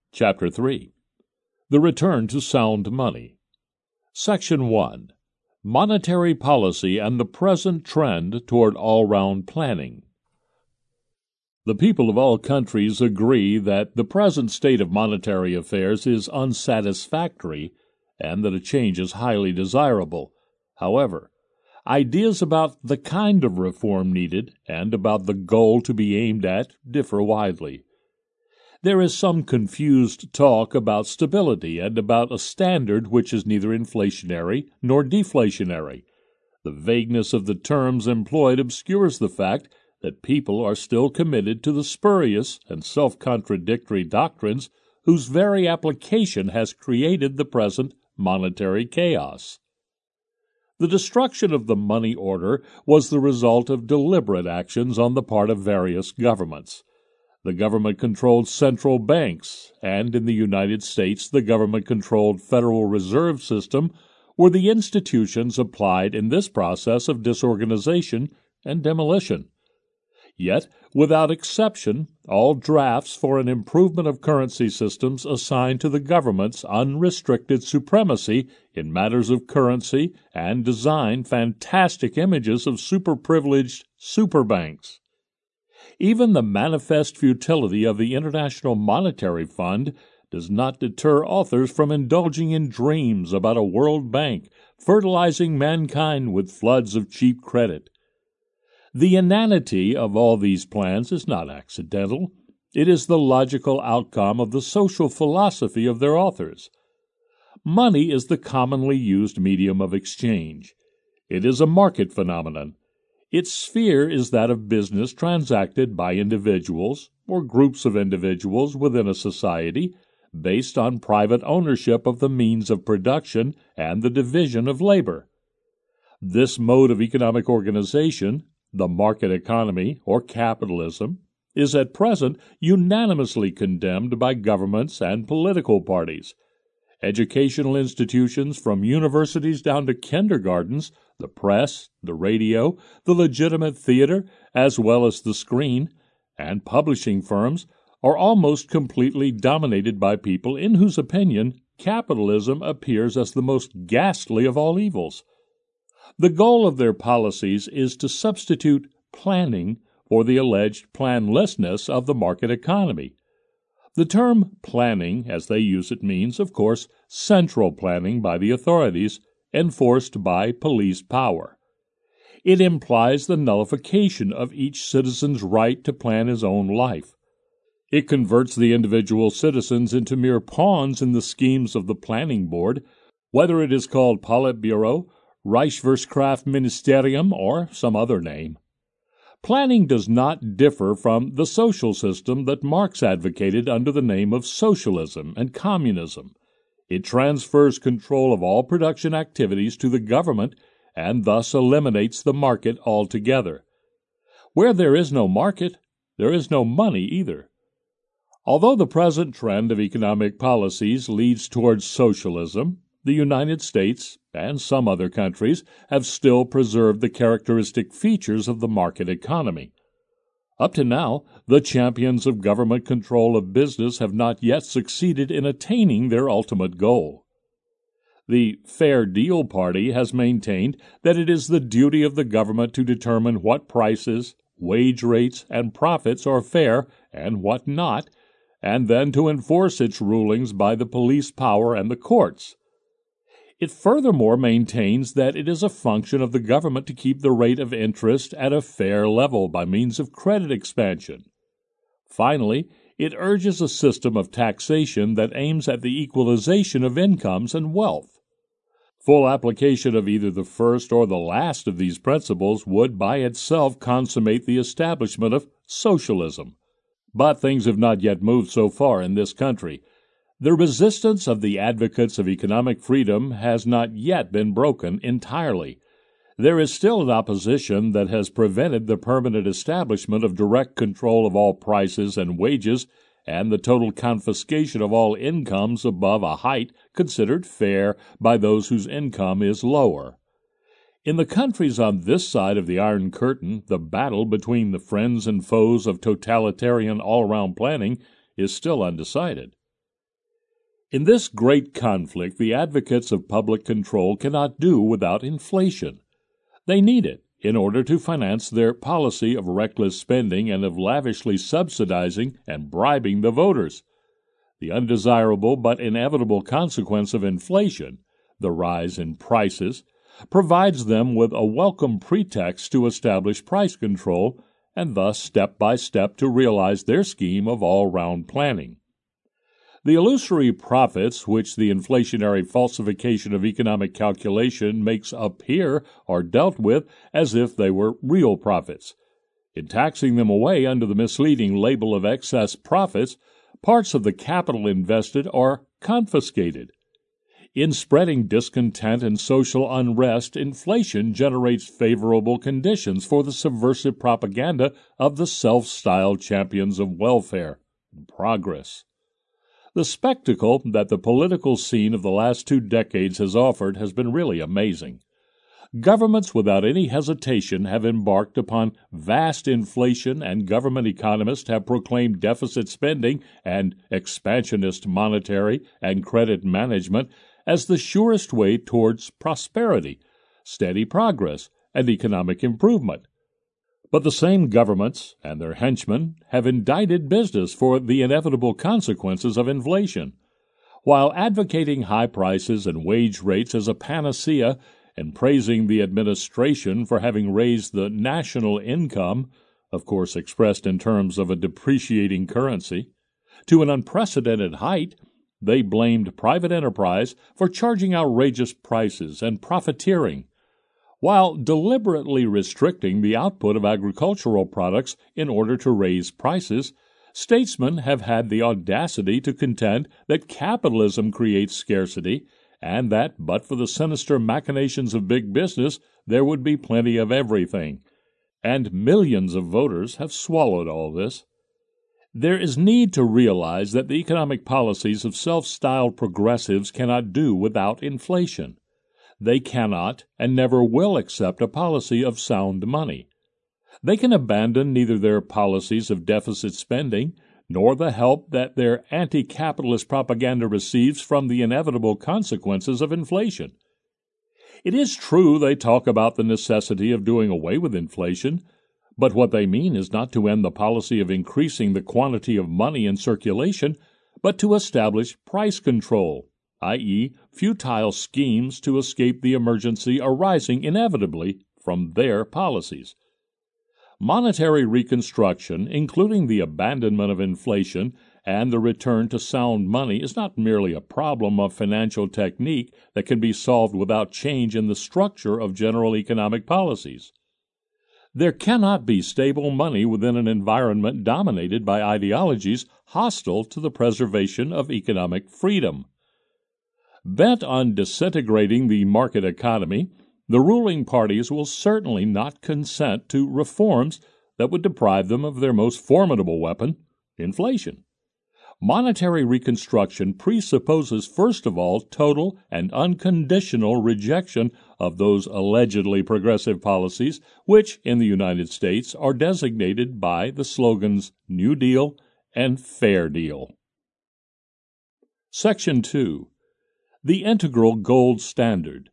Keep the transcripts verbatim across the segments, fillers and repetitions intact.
Chapter three. The Return to Sound Money. Section one. Monetary Policy and the Present Trend Toward All-Round Planning. The people of all countries agree that the present state of monetary affairs is unsatisfactory and that a change is highly desirable. However, ideas about the kind of reform needed and about the goal to be aimed at differ widely. There is some confused talk about stability and about a standard which is neither inflationary nor deflationary. The vagueness of the terms employed obscures the fact that people are still committed to the spurious and self-contradictory doctrines whose very application has created the present monetary chaos. The destruction of the money order was the result of deliberate actions on the part of various governments. The government-controlled central banks, and in the United States the government-controlled Federal Reserve System, were the institutions applied in this process of disorganization and demolition. Yet, without exception, all drafts for an improvement of currency systems assigned to the governments unrestricted supremacy in matters of currency and design fantastic images of superprivileged superbanks. Even the manifest futility of the International Monetary Fund does not deter authors from indulging in dreams about a World Bank fertilizing mankind with floods of cheap credit. The inanity of all these plans is not accidental. It is the logical outcome of the social philosophy of their authors. Money is the commonly used medium of exchange. It is a market phenomenon. Its sphere is that of business transacted by individuals or groups of individuals within a society based on private ownership of the means of production and the division of labor. This mode of economic organization, the market economy or capitalism, is at present unanimously condemned by governments and political parties. Educational institutions from universities down to kindergartens, the press, the radio, the legitimate theater, as well as the screen, and publishing firms are almost completely dominated by people in whose opinion capitalism appears as the most ghastly of all evils. The goal of their policies is to substitute planning for the alleged planlessness of the market economy. The term planning, as they use it, means, of course, central planning by the authorities, enforced by police power. It implies the nullification of each citizen's right to plan his own life. It converts the individual citizens into mere pawns in the schemes of the planning board, whether it is called Politburo, Reichswirtschaftsministerium, or some other name. Planning does not differ from the social system that Marx advocated under the name of socialism and communism. It transfers control of all production activities to the government and thus eliminates the market altogether. Where there is no market, there is no money either. Although the present trend of economic policies leads towards socialism, the United States and some other countries have still preserved the characteristic features of the market economy. Up to now, the champions of government control of business have not yet succeeded in attaining their ultimate goal. The Fair Deal Party has maintained that it is the duty of the government to determine what prices, wage rates, and profits are fair and what not, and then to enforce its rulings by the police power and the courts. It furthermore maintains that it is a function of the government to keep the rate of interest at a fair level by means of credit expansion. Finally, it urges a system of taxation that aims at the equalization of incomes and wealth. Full application of either the first or the last of these principles would by itself consummate the establishment of socialism. But things have not yet moved so far in this country. The resistance of the advocates of economic freedom has not yet been broken entirely. There is still an opposition that has prevented the permanent establishment of direct control of all prices and wages and the total confiscation of all incomes above a height considered fair by those whose income is lower. In the countries on this side of the Iron Curtain, the battle between the friends and foes of totalitarian all-round planning is still undecided. In this great conflict, the advocates of public control cannot do without inflation. They need it in order to finance their policy of reckless spending and of lavishly subsidizing and bribing the voters. The undesirable but inevitable consequence of inflation, the rise in prices, provides them with a welcome pretext to establish price control and thus step by step to realize their scheme of all-round planning. The illusory profits which the inflationary falsification of economic calculation makes appear are dealt with as if they were real profits. In taxing them away under the misleading label of excess profits, parts of the capital invested are confiscated. In spreading discontent and social unrest, inflation generates favorable conditions for the subversive propaganda of the self-styled champions of welfare and progress. The spectacle that the political scene of the last two decades has offered has been really amazing. Governments without any hesitation have embarked upon vast inflation, and government economists have proclaimed deficit spending and expansionist monetary and credit management as the surest way towards prosperity, steady progress, and economic improvement. But the same governments and their henchmen have indicted business for the inevitable consequences of inflation. While advocating high prices and wage rates as a panacea and praising the administration for having raised the national income, of course expressed in terms of a depreciating currency, to an unprecedented height, they blamed private enterprise for charging outrageous prices and profiteering, while deliberately restricting the output of agricultural products in order to raise prices. Statesmen have had the audacity to contend that capitalism creates scarcity, and that, but for the sinister machinations of big business, there would be plenty of everything. And millions of voters have swallowed all this. There is need to realize that the economic policies of self-styled progressives cannot do without inflation. They cannot and never will accept a policy of sound money. They can abandon neither their policies of deficit spending nor the help that their anti-capitalist propaganda receives from the inevitable consequences of inflation. It is true they talk about the necessity of doing away with inflation, but what they mean is not to end the policy of increasing the quantity of money in circulation, but to establish price control, that is, futile schemes to escape the emergency arising inevitably from their policies. Monetary reconstruction, including the abandonment of inflation and the return to sound money, is not merely a problem of financial technique that can be solved without change in the structure of general economic policies. There cannot be stable money within an environment dominated by ideologies hostile to the preservation of economic freedom. Bent on disintegrating the market economy, the ruling parties will certainly not consent to reforms that would deprive them of their most formidable weapon, inflation. Monetary reconstruction presupposes, first of all, total and unconditional rejection of those allegedly progressive policies which, in the United States, are designated by the slogans New Deal and Fair Deal. Section two. The Integral Gold Standard.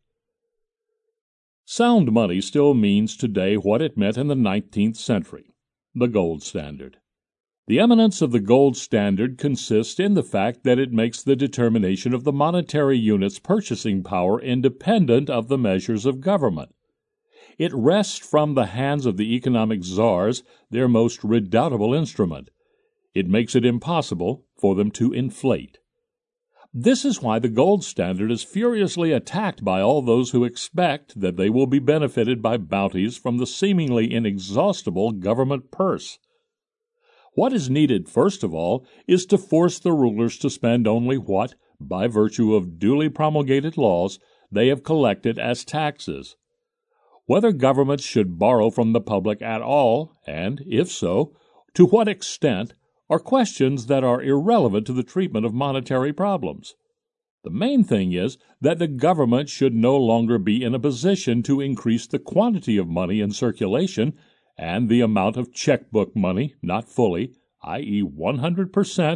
Sound money still means today what it meant in the nineteenth century, the gold standard. The eminence of the gold standard consists in the fact that it makes the determination of the monetary unit's purchasing power independent of the measures of government. It wrests from the hands of the economic czars their most redoubtable instrument. It makes it impossible for them to inflate. This is why the gold standard is furiously attacked by all those who expect that they will be benefited by bounties from the seemingly inexhaustible government purse. What is needed, first of all, is to force the rulers to spend only what, by virtue of duly promulgated laws, they have collected as taxes. Whether governments should borrow from the public at all, and, if so, to what extent, are questions that are irrelevant to the treatment of monetary problems. The main thing is that the government should no longer be in a position to increase the quantity of money in circulation and the amount of checkbook money not fully, that is one hundred percent,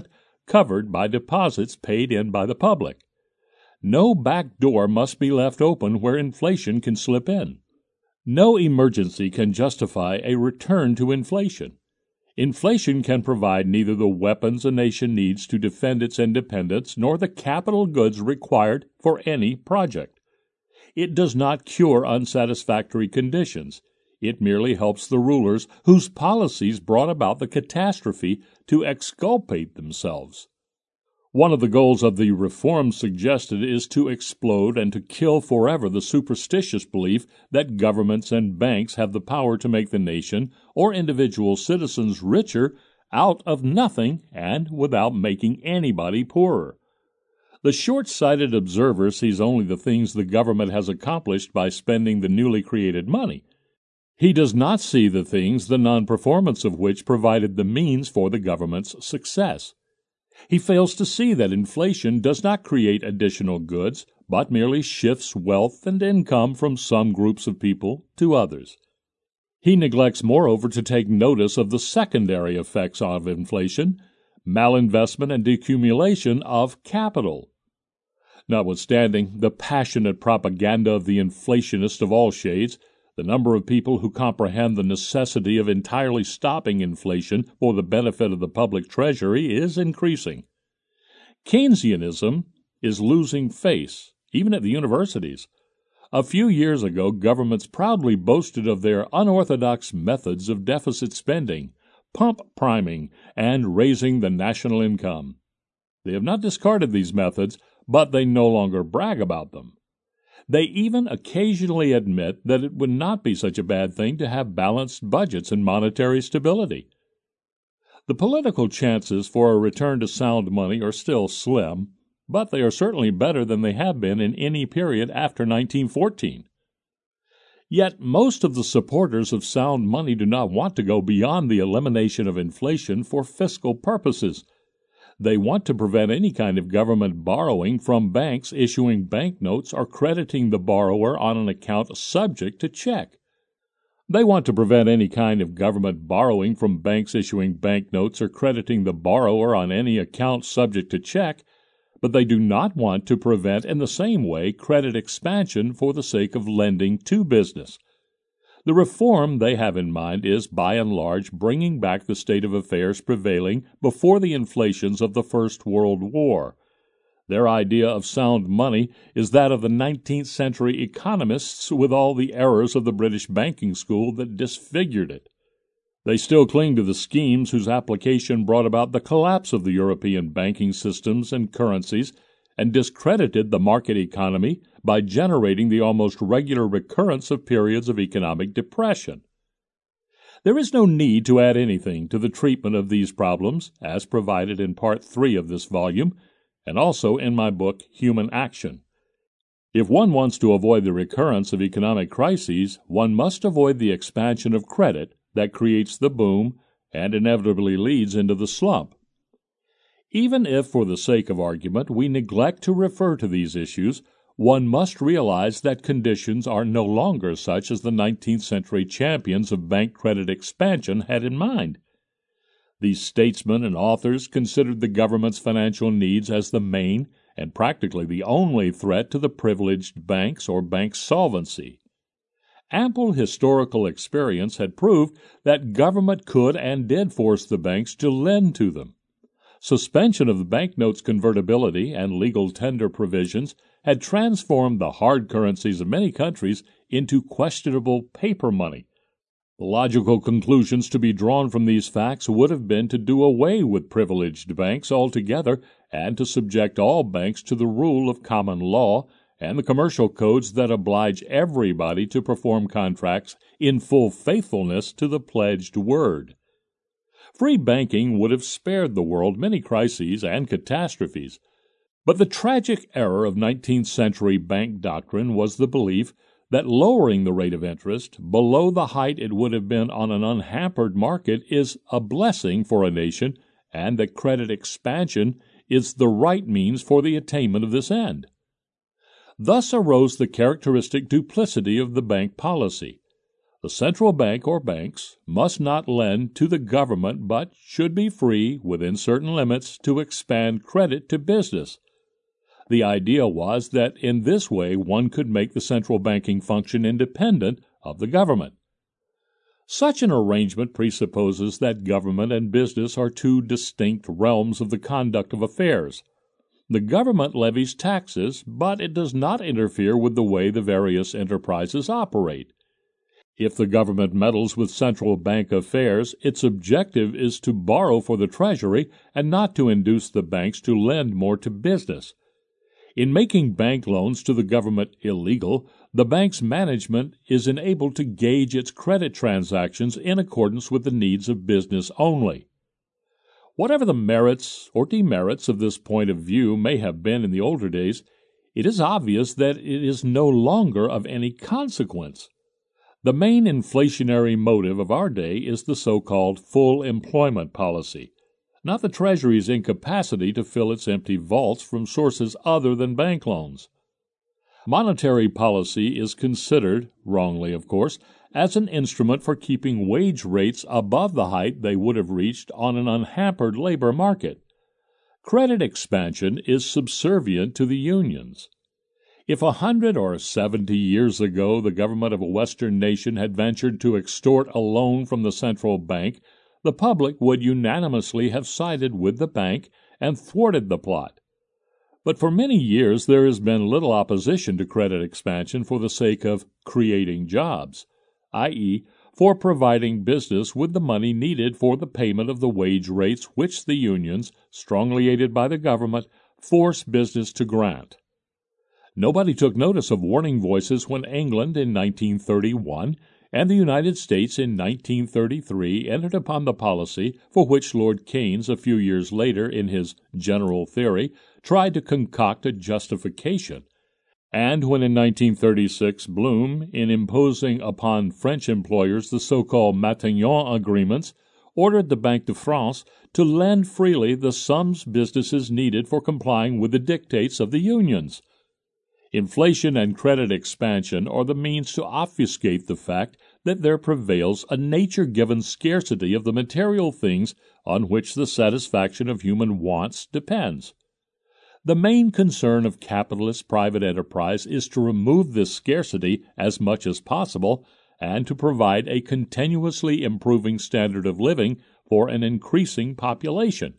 covered by deposits paid in by the public. No back door must be left open where inflation can slip in. No emergency can justify a return to inflation. Inflation can provide neither the weapons a nation needs to defend its independence nor the capital goods required for any project. It does not cure unsatisfactory conditions. It merely helps the rulers whose policies brought about the catastrophe to exculpate themselves. One of the goals of the reforms suggested is to explode and to kill forever the superstitious belief that governments and banks have the power to make the nation or individual citizens richer out of nothing and without making anybody poorer. The short-sighted observer sees only the things the government has accomplished by spending the newly created money. He does not see the things the non-performance of which provided the means for the government's success. He fails to see that inflation does not create additional goods, but merely shifts wealth and income from some groups of people to others. He neglects, moreover, to take notice of the secondary effects of inflation, malinvestment and decumulation of capital. Notwithstanding the passionate propaganda of the inflationists of all shades, the number of people who comprehend the necessity of entirely stopping inflation for the benefit of the public treasury is increasing. Keynesianism is losing face, even at the universities. A few years ago, governments proudly boasted of their unorthodox methods of deficit spending, pump priming, and raising the national income. They have not discarded these methods, but they no longer brag about them. They even occasionally admit that it would not be such a bad thing to have balanced budgets and monetary stability. The political chances for a return to sound money are still slim, but they are certainly better than they have been in any period after nineteen fourteen. Yet most of the supporters of sound money do not want to go beyond the elimination of inflation for fiscal purposes. They want to prevent any kind of government borrowing from banks issuing banknotes or crediting the borrower on an account subject to check. They want to prevent any kind of government borrowing from banks issuing banknotes or crediting the borrower on any account subject to check, but they do not want to prevent in the same way credit expansion for the sake of lending to business. The reform they have in mind is, by and large, bringing back the state of affairs prevailing before the inflations of the First World War. Their idea of sound money is that of the nineteenth century economists with all the errors of the British banking school that disfigured it. They still cling to the schemes whose application brought about the collapse of the European banking systems and currencies and discredited the market economy by generating the almost regular recurrence of periods of economic depression. There is no need to add anything to the treatment of these problems, as provided in Part three of this volume, and also in my book, Human Action. If one wants to avoid the recurrence of economic crises, one must avoid the expansion of credit that creates the boom and inevitably leads into the slump. Even if, for the sake of argument, we neglect to refer to these issues, one must realize that conditions are no longer such as the nineteenth century champions of bank credit expansion had in mind. These statesmen and authors considered the government's financial needs as the main and practically the only threat to the privileged banks or bank solvency. Ample historical experience had proved that government could and did force the banks to lend to them. Suspension of the banknotes' convertibility and legal tender provisions had transformed the hard currencies of many countries into questionable paper money. The logical conclusions to be drawn from these facts would have been to do away with privileged banks altogether and to subject all banks to the rule of common law and the commercial codes that oblige everybody to perform contracts in full faithfulness to the pledged word. Free banking would have spared the world many crises and catastrophes, but the tragic error of nineteenth century bank doctrine was the belief that lowering the rate of interest below the height it would have been on an unhampered market is a blessing for a nation, and that credit expansion is the right means for the attainment of this end. Thus arose the characteristic duplicity of the bank policy. The central bank or banks must not lend to the government but should be free, within certain limits, to expand credit to business. The idea was that in this way one could make the central banking function independent of the government. Such an arrangement presupposes that government and business are two distinct realms of the conduct of affairs. The government levies taxes, but it does not interfere with the way the various enterprises operate. If the government meddles with central bank affairs, its objective is to borrow for the Treasury and not to induce the banks to lend more to business. In making bank loans to the government illegal, the bank's management is enabled to gauge its credit transactions in accordance with the needs of business only. Whatever the merits or demerits of this point of view may have been in the older days, it is obvious that it is no longer of any consequence. The main inflationary motive of our day is the so-called full employment policy, not the Treasury's incapacity to fill its empty vaults from sources other than bank loans. Monetary policy is considered, wrongly of course, as an instrument for keeping wage rates above the height they would have reached on an unhampered labor market. Credit expansion is subservient to the unions. If a hundred or seventy years ago the government of a Western nation had ventured to extort a loan from the central bank, the public would unanimously have sided with the bank and thwarted the plot. But for many years there has been little opposition to credit expansion for the sake of creating jobs, that is, for providing business with the money needed for the payment of the wage rates which the unions, strongly aided by the government, force business to grant. Nobody took notice of warning voices when England in nineteen thirty-one and the United States in nineteen thirty-three entered upon the policy for which Lord Keynes a few years later in his General Theory tried to concoct a justification, and when in nineteen thirty-six Blum, in imposing upon French employers the so-called Matignon Agreements, ordered the Banque de France to lend freely the sums businesses needed for complying with the dictates of the unions. Inflation and credit expansion are the means to obfuscate the fact that there prevails a nature-given scarcity of the material things on which the satisfaction of human wants depends. The main concern of capitalist private enterprise is to remove this scarcity as much as possible and to provide a continuously improving standard of living for an increasing population.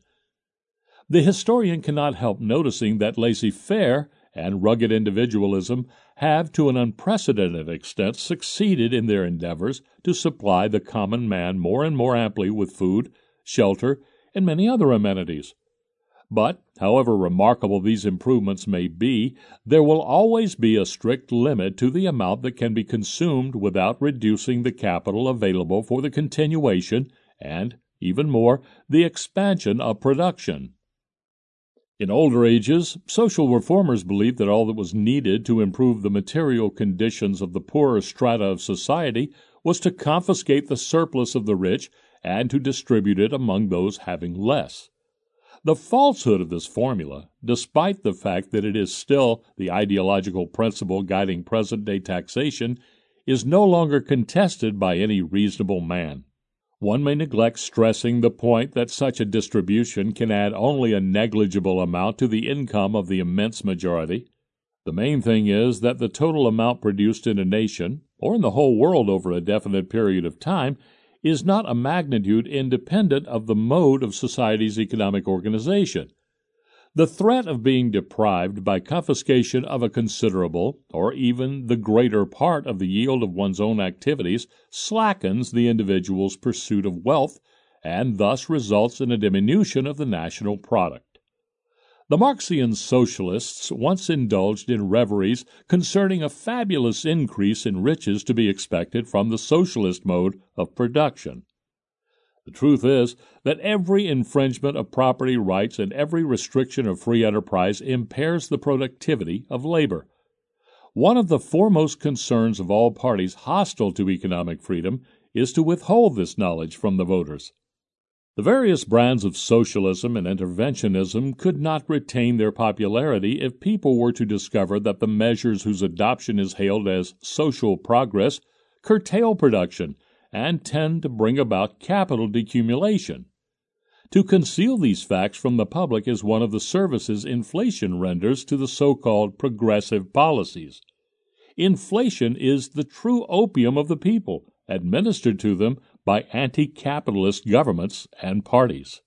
The historian cannot help noticing that laissez-faire and rugged individualism have to an unprecedented extent succeeded in their endeavors to supply the common man more and more amply with food, shelter, and many other amenities. But, however remarkable these improvements may be, there will always be a strict limit to the amount that can be consumed without reducing the capital available for the continuation and, even more, the expansion of production. In older ages, social reformers believed that all that was needed to improve the material conditions of the poorer strata of society was to confiscate the surplus of the rich and to distribute it among those having less. The falsehood of this formula, despite the fact that it is still the ideological principle guiding present-day taxation, is no longer contested by any reasonable man. One may neglect stressing the point that such a distribution can add only a negligible amount to the income of the immense majority. The main thing is that the total amount produced in a nation, or in the whole world over a definite period of time, is not a magnitude independent of the mode of society's economic organization. The threat of being deprived by confiscation of a considerable, or even the greater part of the yield of one's own activities slackens the individual's pursuit of wealth, and thus results in a diminution of the national product. The Marxian socialists once indulged in reveries concerning a fabulous increase in riches to be expected from the socialist mode of production. The truth is that every infringement of property rights and every restriction of free enterprise impairs the productivity of labor. One of the foremost concerns of all parties hostile to economic freedom is to withhold this knowledge from the voters. The various brands of socialism and interventionism could not retain their popularity if people were to discover that the measures whose adoption is hailed as social progress curtail production, and tend to bring about capital decumulation. To conceal these facts from the public is one of the services inflation renders to the so-called progressive policies. Inflation is the true opium of the people, administered to them by anti-capitalist governments and parties.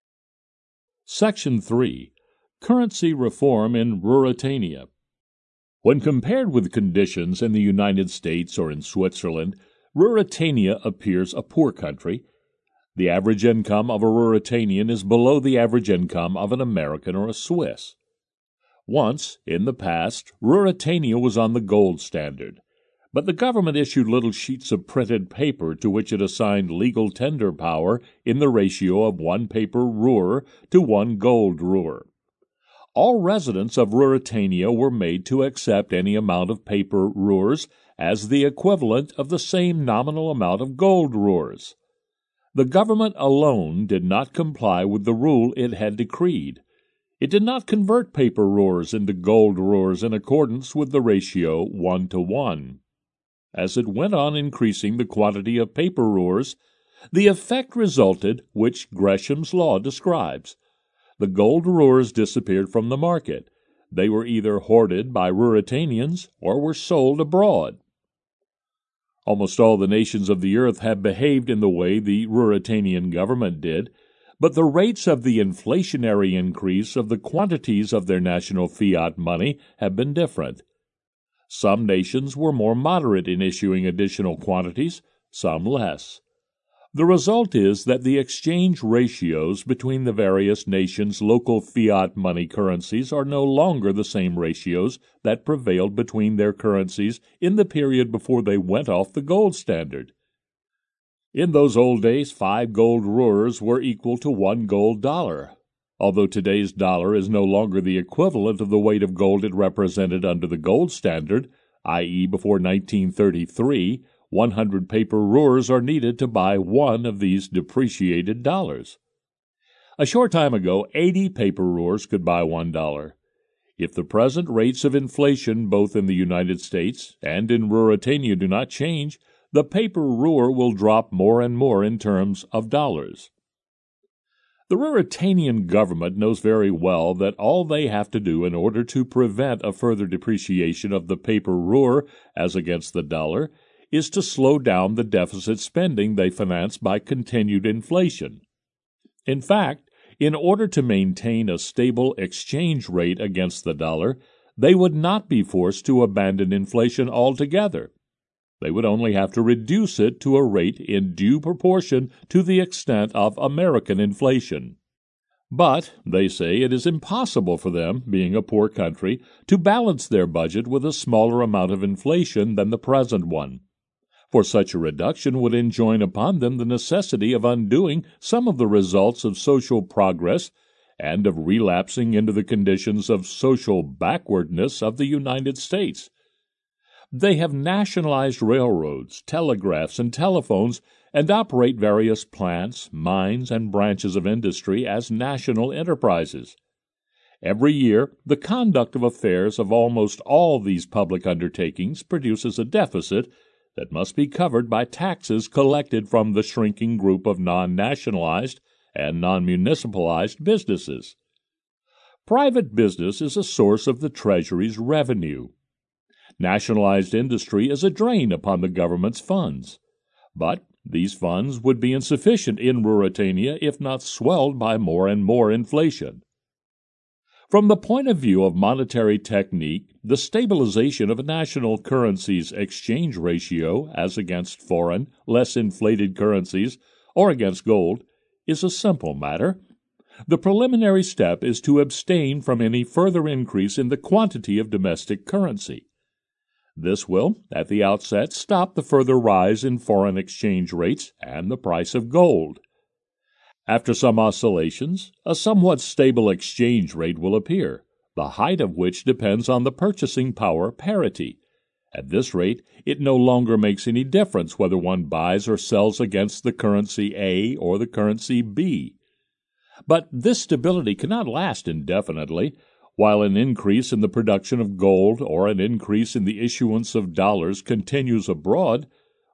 Section three. Currency Reform in Ruritania. When compared with conditions in the United States or in Switzerland, Ruritania appears a poor country. The average income of a Ruritanian is below the average income of an American or a Swiss. Once, in the past, Ruritania was on the gold standard, but the government issued little sheets of printed paper to which it assigned legal tender power in the ratio of one paper ruhr to one gold ruhr. All residents of Ruritania were made to accept any amount of paper ruhrs as the equivalent of the same nominal amount of gold ruhrs. The government alone did not comply with the rule it had decreed. It did not convert paper ruhrs into gold ruhrs in accordance with the ratio one to one. As it went on increasing the quantity of paper ruhrs, the effect resulted which Gresham's law describes. The gold ruhrs disappeared from the market. They were either hoarded by Ruritanians or were sold abroad. Almost all the nations of the earth have behaved in the way the Ruritanian government did, but the rates of the inflationary increase of the quantities of their national fiat money have been different. Some nations were more moderate in issuing additional quantities, some less. The result is that the exchange ratios between the various nations' local fiat money currencies are no longer the same ratios that prevailed between their currencies in the period before they went off the gold standard. In those old days, five gold ruhrs were equal to one gold dollar. Although today's dollar is no longer the equivalent of the weight of gold it represented under the gold standard, that is before nineteen thirty-three, one hundred paper ruhrs are needed to buy one of these depreciated dollars. A short time ago, eighty paper ruhrs could buy one dollar. If the present rates of inflation both in the United States and in Ruritania do not change, the paper ruhr will drop more and more in terms of dollars. The Ruritanian government knows very well that all they have to do in order to prevent a further depreciation of the paper ruhr as against the dollar is to slow down the deficit spending they finance by continued inflation. In fact, in order to maintain a stable exchange rate against the dollar, they would not be forced to abandon inflation altogether. They would only have to reduce it to a rate in due proportion to the extent of American inflation. But, they say, it is impossible for them, being a poor country, to balance their budget with a smaller amount of inflation than the present one. For such a reduction would enjoin upon them the necessity of undoing some of the results of social progress and of relapsing into the conditions of social backwardness of the United States. They have nationalized railroads, telegraphs, and telephones, and operate various plants, mines, and branches of industry as national enterprises. Every year, the conduct of affairs of almost all these public undertakings produces a deficit that must be covered by taxes collected from the shrinking group of non-nationalized and non-municipalized businesses. Private business is a source of the Treasury's revenue. Nationalized industry is a drain upon the government's funds. But these funds would be insufficient in Ruritania if not swelled by more and more inflation. From the point of view of monetary technique, the stabilization of a national currency's exchange ratio as against foreign, less inflated currencies, or against gold, is a simple matter. The preliminary step is to abstain from any further increase in the quantity of domestic currency. This will, at the outset, stop the further rise in foreign exchange rates and the price of gold. After some oscillations, a somewhat stable exchange rate will appear, the height of which depends on the purchasing power parity. At this rate, it no longer makes any difference whether one buys or sells against the currency A or the currency B. But this stability cannot last indefinitely. While an increase in the production of gold or an increase in the issuance of dollars continues abroad,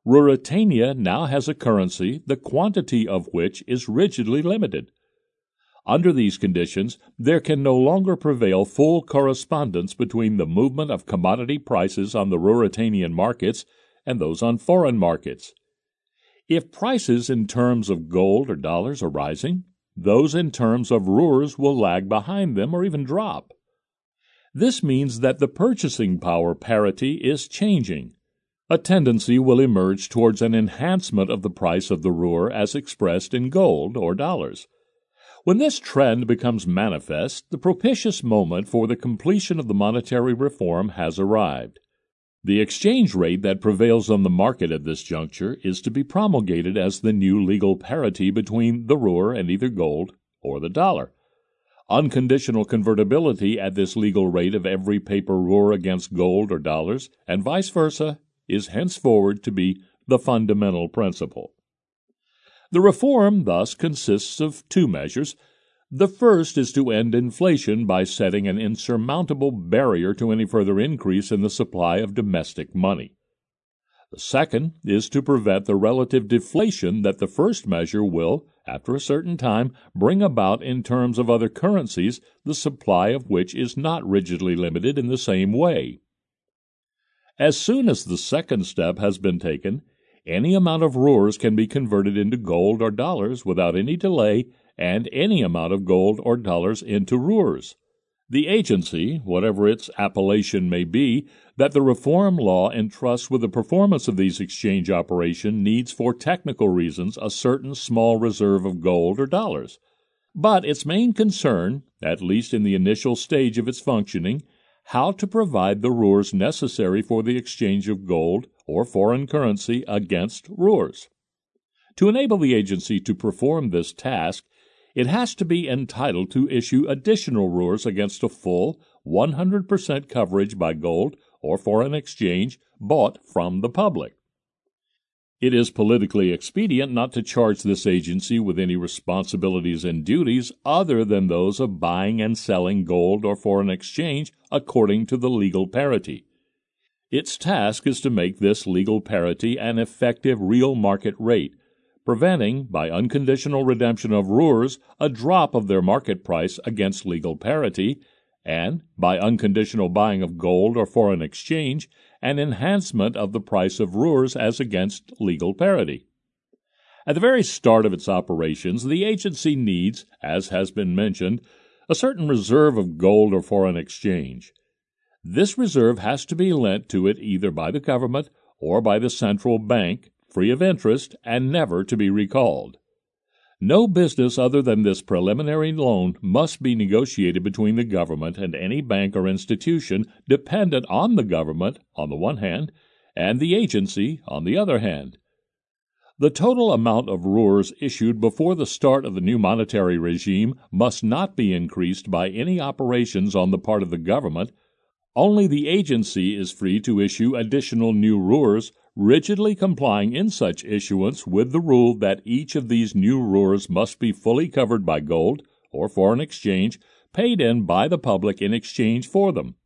Ruritania now has a currency the quantity of which is rigidly limited. Under these conditions, there can no longer prevail full correspondence between the movement of commodity prices on the Ruritanian markets and those on foreign markets. If prices in terms of gold or dollars are rising, those in terms of ruors will lag behind them or even drop. This means that the purchasing power parity is changing. A tendency will emerge towards an enhancement of the price of the ruor as expressed in gold or dollars. When this trend becomes manifest, the propitious moment for the completion of the monetary reform has arrived. The exchange rate that prevails on the market at this juncture is to be promulgated as the new legal parity between the ruor and either gold or the dollar. Unconditional convertibility at this legal rate of every paper ruor against gold or dollars, and vice versa, is henceforward to be the fundamental principle. The reform thus consists of two measures. The first is to end inflation by setting an insurmountable barrier to any further increase in the supply of domestic money. The second is to prevent the relative deflation that the first measure will, after a certain time, bring about in terms of other currencies, the supply of which is not rigidly limited in the same way. As soon as the second step has been taken, any amount of ruors can be converted into gold or dollars without any delay, and any amount of gold or dollars into ruors. The agency, whatever its appellation may be, that the reform law entrusts with the performance of these exchange operations needs for technical reasons a certain small reserve of gold or dollars. But its main concern, at least in the initial stage of its functioning, how to provide the ruors necessary for the exchange of gold or foreign currency against ruors. To enable the agency to perform this task, it has to be entitled to issue additional ruors against a full one hundred percent coverage by gold or foreign exchange bought from the public. It is politically expedient not to charge this agency with any responsibilities and duties other than those of buying and selling gold or foreign exchange according to the legal parity. Its task is to make this legal parity an effective real market rate, preventing, by unconditional redemption of ruors, a drop of their market price against legal parity, and, by unconditional buying of gold or foreign exchange, an enhancement of the price of ruors as against legal parity. At the very start of its operations, the agency needs, as has been mentioned, a certain reserve of gold or foreign exchange. This reserve has to be lent to it either by the government or by the central bank, free of interest, and never to be recalled. No business other than this preliminary loan must be negotiated between the government and any bank or institution dependent on the government, on the one hand, and the agency, on the other hand. The total amount of ruors issued before the start of the new monetary regime must not be increased by any operations on the part of the government. Only the agency is free to issue additional new ruors, rigidly complying in such issuance with the rule that each of these new ruors must be fully covered by gold or foreign exchange paid in by the public in exchange for them.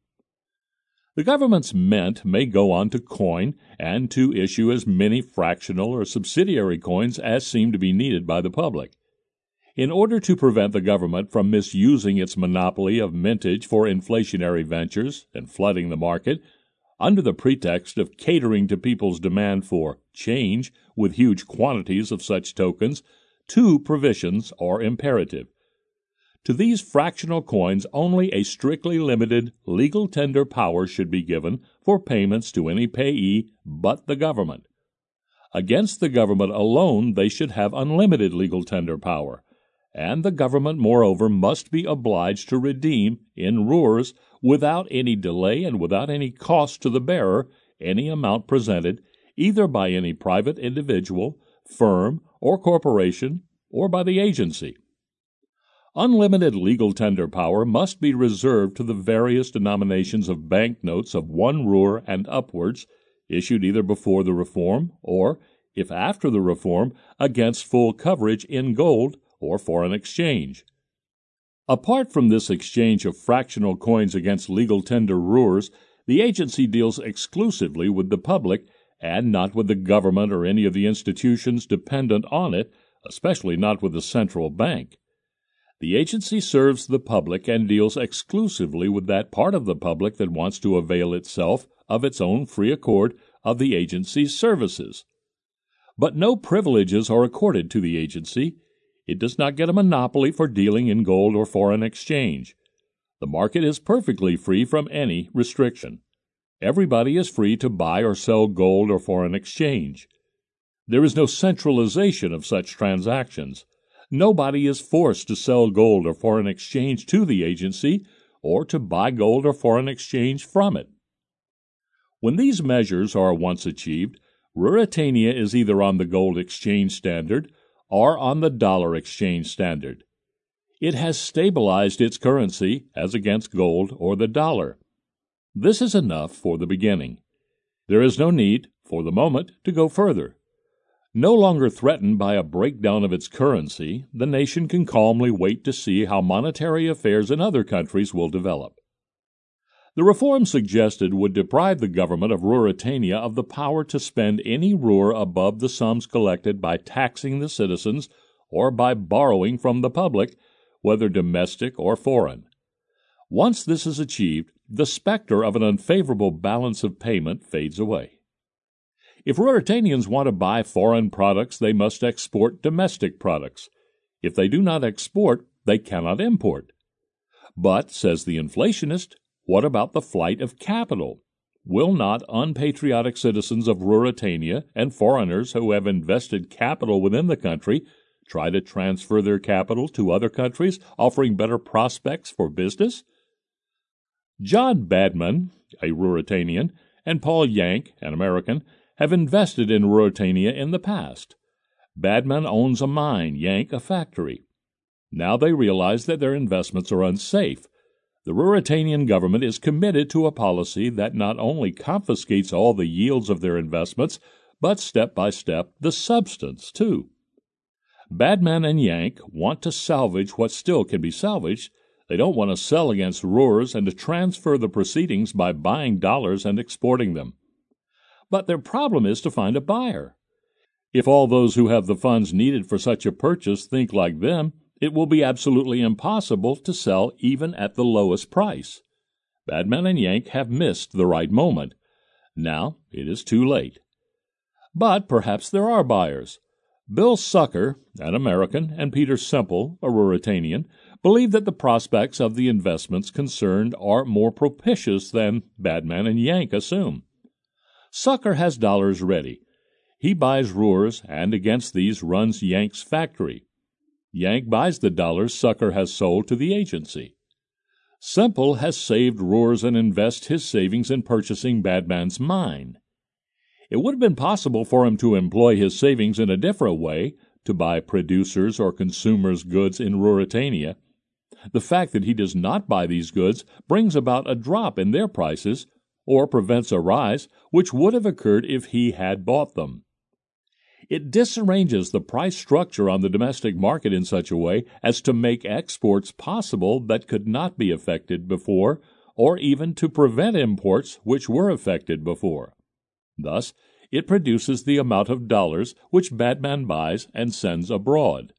The government's mint may go on to coin and to issue as many fractional or subsidiary coins as seem to be needed by the public. In order to prevent the government from misusing its monopoly of mintage for inflationary ventures and flooding the market, under the pretext of catering to people's demand for change with huge quantities of such tokens, two provisions are imperative. To these fractional coins only a strictly limited legal tender power should be given for payments to any payee but the government. Against the government alone they should have unlimited legal tender power, and the government, moreover, must be obliged to redeem in ruors without any delay and without any cost to the bearer, any amount presented, either by any private individual, firm, or corporation, or by the agency. Unlimited legal tender power must be reserved to the various denominations of banknotes of one ruor and upwards, issued either before the reform or, if after the reform, against full coverage in gold or foreign exchange. Apart from this exchange of fractional coins against legal tender ruors, the agency deals exclusively with the public and not with the government or any of the institutions dependent on it, especially not with the central bank. The agency serves the public and deals exclusively with that part of the public that wants to avail itself of its own free accord of the agency's services. But no privileges are accorded to the agency. It does not get a monopoly for dealing in gold or foreign exchange. The market is perfectly free from any restriction. Everybody is free to buy or sell gold or foreign exchange. There is no centralization of such transactions. Nobody is forced to sell gold or foreign exchange to the agency or to buy gold or foreign exchange from it. When these measures are once achieved, Ruritania is either on the gold exchange standard or on the dollar exchange standard. It has stabilized its currency as against gold or the dollar. This is enough for the beginning. There is no need, for the moment, to go further. No longer threatened by a breakdown of its currency, the nation can calmly wait to see how monetary affairs in other countries will develop. The reform suggested would deprive the government of Ruritania of the power to spend any ruor above the sums collected by taxing the citizens or by borrowing from the public, whether domestic or foreign. Once this is achieved, the specter of an unfavorable balance of payment fades away. If Ruritanians want to buy foreign products, they must export domestic products. If they do not export, they cannot import. But, says the inflationist, what about the flight of capital? Will not unpatriotic citizens of Ruritania and foreigners who have invested capital within the country try to transfer their capital to other countries, offering better prospects for business? John Badman, a Ruritanian, and Paul Yank, an American, have invested in Ruritania in the past. Badman owns a mine, Yank a factory. Now they realize that their investments are unsafe. The Ruritanian government is committed to a policy that not only confiscates all the yields of their investments, but step by step the substance, too. Badman and Yank want to salvage what still can be salvaged. They don't want to sell against Ruers and to transfer the proceedings by buying dollars and exporting them. But their problem is to find a buyer. If all those who have the funds needed for such a purchase think like them, it will be absolutely impossible to sell even at the lowest price. Badman and Yank have missed the right moment. Now it is too late. But perhaps there are buyers. Bill Sucker, an American, and Peter Semple, a Ruritanian, believe that the prospects of the investments concerned are more propitious than Badman and Yank assume. Sucker has dollars ready. He buys Ruers, and against these runs Yank's factory. Yank buys the dollars Sucker has sold to the agency. Semple has saved Ruers and invests his savings in purchasing Badman's mine. It would have been possible for him to employ his savings in a different way, to buy producers' or consumers' goods in Ruritania. The fact that he does not buy these goods brings about a drop in their prices, or prevents a rise which would have occurred if he had bought them. It disarranges the price structure on the domestic market in such a way as to make exports possible that could not be effected before, or even to prevent imports which were effected before. Thus, it produces the amount of dollars which Badman buys and sends abroad.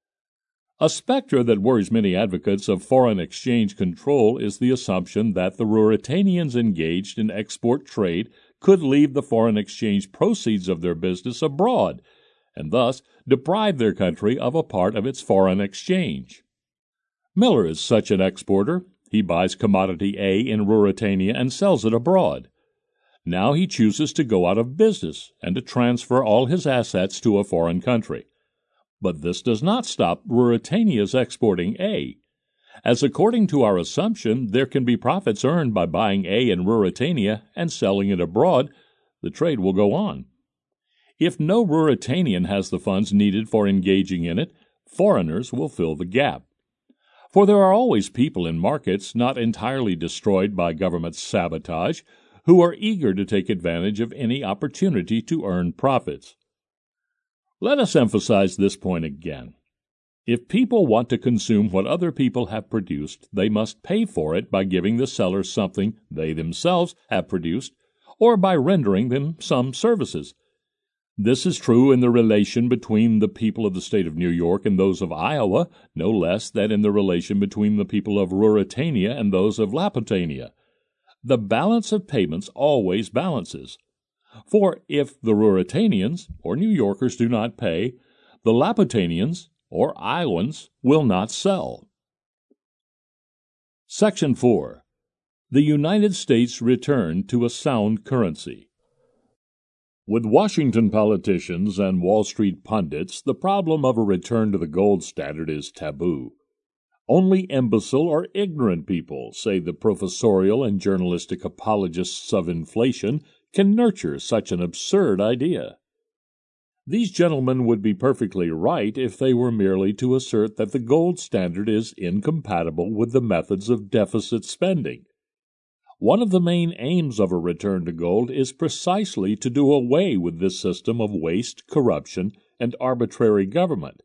A specter that worries many advocates of foreign exchange control is the assumption that the Ruritanians engaged in export trade could leave the foreign exchange proceeds of their business abroad, and thus deprive their country of a part of its foreign exchange. Miller is such an exporter. He buys commodity A in Ruritania and sells it abroad. Now he chooses to go out of business and to transfer all his assets to a foreign country. But this does not stop Ruritania's exporting A, as according to our assumption there can be profits earned by buying A in Ruritania and selling it abroad. The trade will go on. If no Ruritanian has the funds needed for engaging in it, foreigners will fill the gap. For there are always people in markets not entirely destroyed by government sabotage who are eager to take advantage of any opportunity to earn profits. Let us emphasize this point again. If people want to consume what other people have produced, they must pay for it by giving the sellers something they themselves have produced, or by rendering them some services. This is true in the relation between the people of the state of New York and those of Iowa, no less than in the relation between the people of Ruritania and those of Lapitania. The balance of payments always balances. For if the Ruritanians or New Yorkers do not pay, the Lapitanians or Iowans will not sell. Section four. The United States return to a sound currency. With Washington politicians and Wall Street pundits, the problem of a return to the gold standard is taboo. Only imbecile or ignorant people, say the professorial and journalistic apologists of inflation, can nurture such an absurd idea. These gentlemen would be perfectly right if they were merely to assert that the gold standard is incompatible with the methods of deficit spending. One of the main aims of a return to gold is precisely to do away with this system of waste, corruption, and arbitrary government.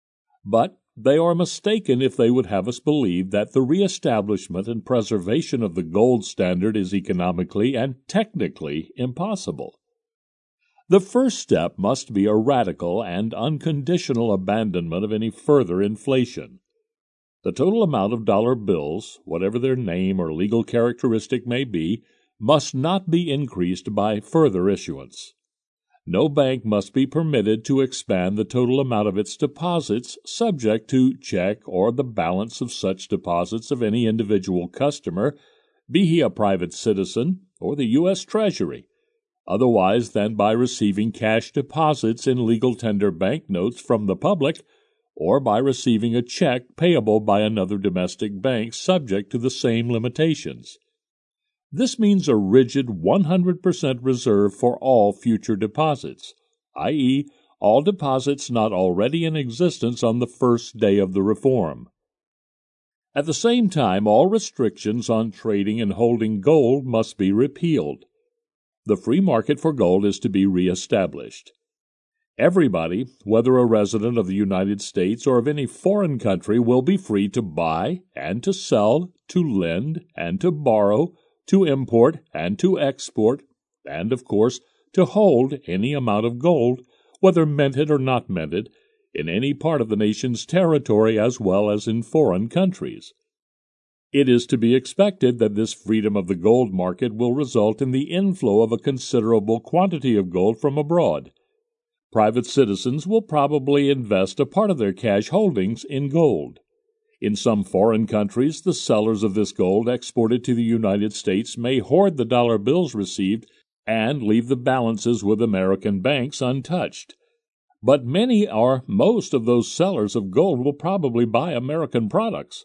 But they are mistaken if they would have us believe that the reestablishment and preservation of the gold standard is economically and technically impossible. The first step must be a radical and unconditional abandonment of any further inflation. The total amount of dollar bills, whatever their name or legal characteristic may be, must not be increased by further issuance. No bank must be permitted to expand the total amount of its deposits subject to check or the balance of such deposits of any individual customer, be he a private citizen or the U S Treasury, otherwise than by receiving cash deposits in legal tender banknotes from the public, or by receiving a check payable by another domestic bank subject to the same limitations. This means a rigid one hundred percent reserve for all future deposits, that is, all deposits not already in existence on the first day of the reform. At the same time, all restrictions on trading and holding gold must be repealed. The free market for gold is to be reestablished. Everybody, whether a resident of the United States or of any foreign country, will be free to buy and to sell, to lend and to borrow, to import and to export, and, of course, to hold any amount of gold, whether minted or not minted, in any part of the nation's territory as well as in foreign countries. It is to be expected that this freedom of the gold market will result in the inflow of a considerable quantity of gold from abroad. Private citizens will probably invest a part of their cash holdings in gold. In some foreign countries, the sellers of this gold exported to the United States may hoard the dollar bills received and leave the balances with American banks untouched. But many or most of those sellers of gold will probably buy American products.